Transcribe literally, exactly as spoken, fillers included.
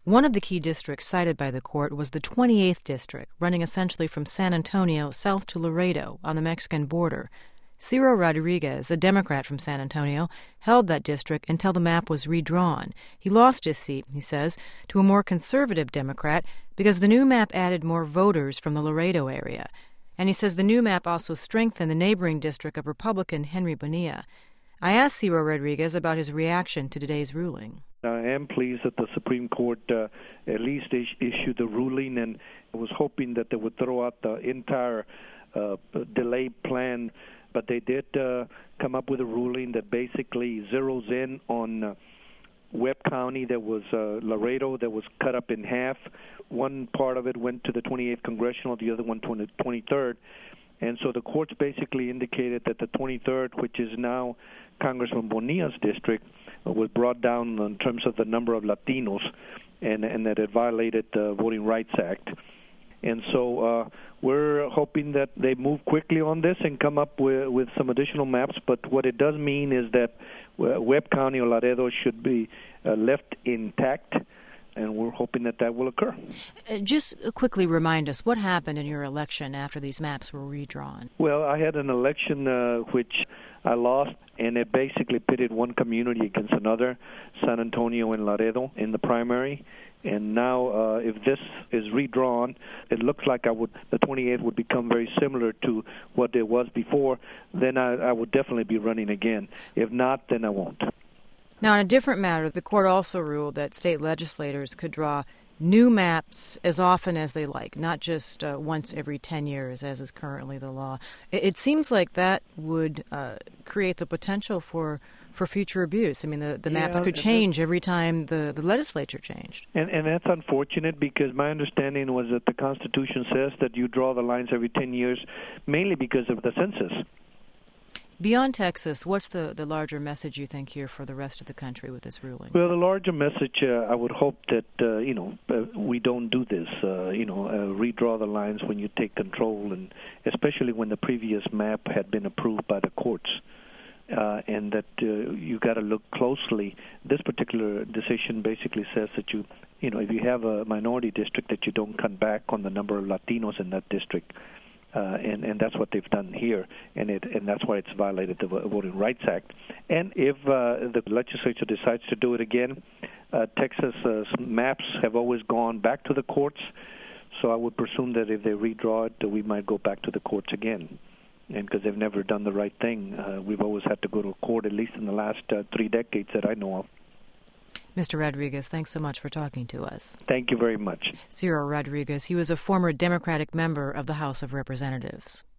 One of the key districts cited by the court was the twenty-eighth District, running essentially from San Antonio south to Laredo on the Mexican border. Ciro Rodriguez, a Democrat from San Antonio, held that district until the map was redrawn. He lost his seat, he says, to a more conservative Democrat because the new map added more voters from the Laredo area. And he says the new map also strengthened the neighboring district of Republican Henry Bonilla. I asked Ciro Rodriguez about his reaction to today's ruling. I am pleased that the Supreme Court uh, at least is- issued the ruling, and I was hoping that they would throw out the entire uh, delay plan, but they did uh, come up with a ruling that basically zeroes in on uh, Webb County. That was uh, Laredo, that was cut up in half. One part of it went to the twenty-eighth Congressional, the other one to the twenty-third. And so the courts basically indicated that the twenty-third, which is now Congressman Bonilla's district, uh, was brought down in terms of the number of Latinos, and, and that it violated the Voting Rights Act. And so uh, we're hoping that they move quickly on this and come up with, with some additional maps. But what it does mean is that uh, Webb County or Laredo should be uh, left intact, and we're hoping that that will occur. Uh, just quickly remind us, what happened in your election after these maps were redrawn? Well, I had an election uh, which I lost, and it basically pitted one community against another, San Antonio and Laredo, in the primary. And now, uh, if this is redrawn, it looks like I would the twenty-eighth would become very similar to what it was before. Then I, I would definitely be running again. If not, then I won't. Now, on a different matter, the court also ruled that state legislators could draw new maps as often as they like, not just uh, once every ten years, as is currently the law. It, it seems like that would uh, create the potential for, for future abuse. I mean, the, the maps Yeah, could change every time the, the legislature changed. And, and that's unfortunate, because my understanding was that the Constitution says that you draw the lines every ten years, mainly because of the census. Beyond Texas, what's the, the larger message you think here for the rest of the country with this ruling? Well, the larger message, uh, I would hope that, uh, you know, uh, we don't do this, uh, you know, uh, redraw the lines when you take control, and especially when the previous map had been approved by the courts, uh, and that uh, you got to look closely. This particular decision basically says that you, you know, if you have a minority district, that you don't cut back on the number of Latinos in that district. Uh, and, and that's what they've done here, and it and that's why it's violated the Voting Rights Act. And if uh, the legislature decides to do it again, uh, Texas uh, maps have always gone back to the courts, so I would presume that if they redraw it, uh, we might go back to the courts again. And because they've never done the right thing, uh, we've always had to go to court, at least in the last uh, three decades that I know of. Mister Rodriguez, thanks so much for talking to us. Thank you very much. Ciro Rodriguez, he was a former Democratic member of the House of Representatives.